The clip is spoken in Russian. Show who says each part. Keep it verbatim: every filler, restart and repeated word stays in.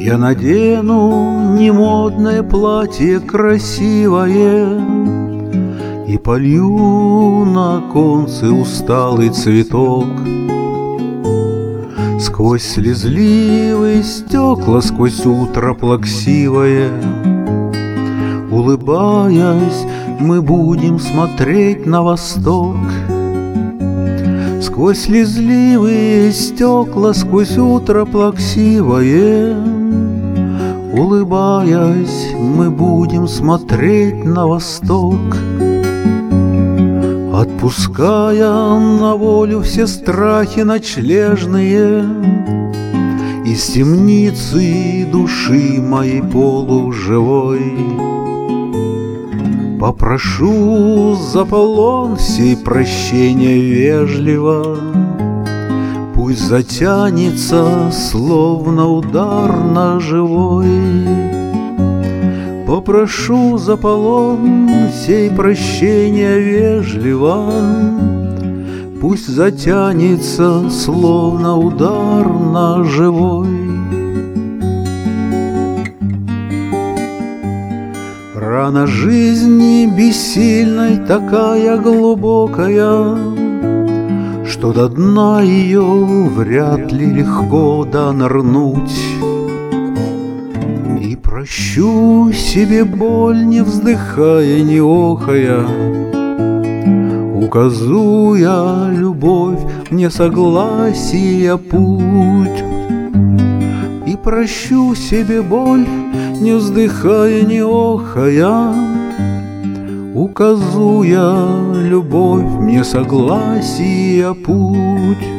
Speaker 1: Я надену немодное платье красивое и полью на оконце усталый цветок. Сквозь слезливые стекла, сквозь утро плаксивое, улыбаясь, мы будем смотреть на восток. Сквозь слезливые стекла, сквозь утро плаксивое, улыбаясь, мы будем смотреть на восток. Отпуская на волю все страхи ночлежные, из темницы души моей полуживой, попрошу за полон сей прощения вежливо. Пусть затянется, словно удар ножевой. Попрошу за полон сей прощения вежливо. Пусть затянется, словно удар ножевой. Рана жизни бессильной такая глубокая, что до дна ее вряд ли легко донырнуть. И прощу себе боль, не вздыхая, не охая, указуя любовь мне согласия путь. И прощу себе боль, не вздыхая, не охая, указуя любовь мне согласия путь.